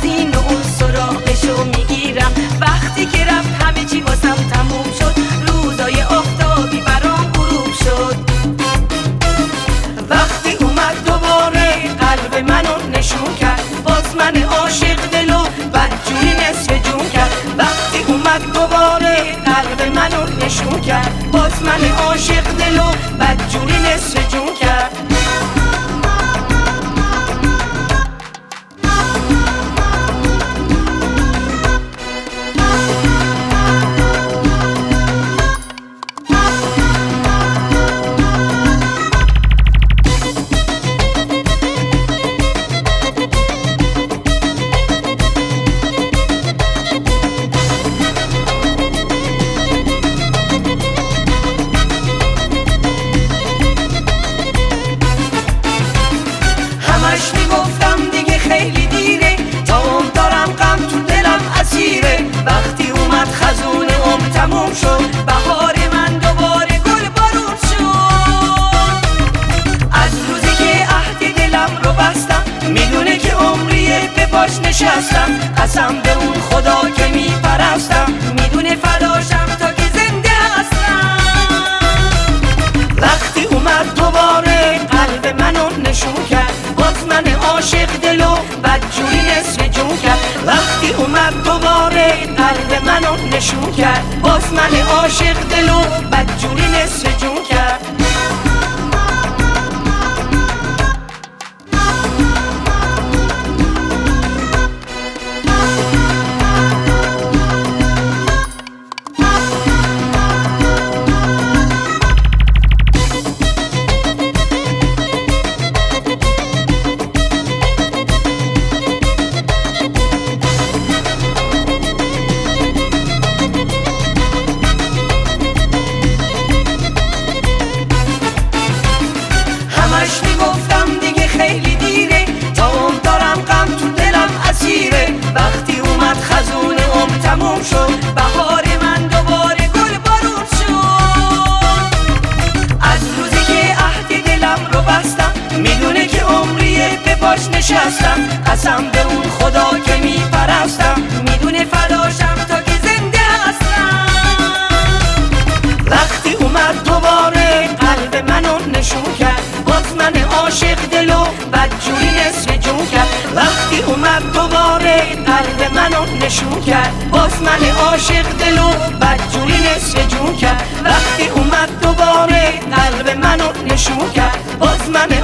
این و اون سراغشو میگیرم. وقتی که رفت همه چی واسم تموم شد، روزای آفتابی برام غروب شد. وقتی اومد دوباره قلب منو نشون کرد، باز من عاشق دلو بدجوری نصف جون کرد. وقتی اومد دوباره قلب منو نشون کرد، باز من عاشق دلو بدجوری نصف جون کرد. میگفتم دیگه خیلی دیره، تا اون دارم غم تو دلم اسیره. وقتی اومد خزون عمر تموم شد، بهار من دوباره گل بارون شد. از روزی که عهد دلم رو بستم، میدونه که عمریه به پاش نشستم. قسم به اون خدا که میپرستم، میدونه فداشم تا که زنده هستم. وقتی اومد دوباره قلب منو نشون کرد، باز من عاشق دلو بدجوری نصف جون کرد. وقتی اومد دوباره قلب منو نشون کرد، باز من عاشق دلو بدجوری نصف جون کرد. میگفتم دیگه خیلی دیره، تا اون دارم غم تو دلم اسیره. وقتی اومد خزون عمر تموم شد، بهار من دوباره گل بارون شد. از روزی که عهد دلم رو بستم، میدونه که عمریه به پاش نشستم. قسم به اون خدا که میپرستم، میدونه فداشم تا که زنده هستم. وقتی اومد دوباره قلب منو نشون کرد، باز من عاشق دلو بدجوری نصف جون کرد. وقتی اومد دوباره قلب منو نشون کرد، باز من عاشق دلو بدجوری نصف جون کرد. وقتی اومد دوباره قلب منو نشون کرد، باز من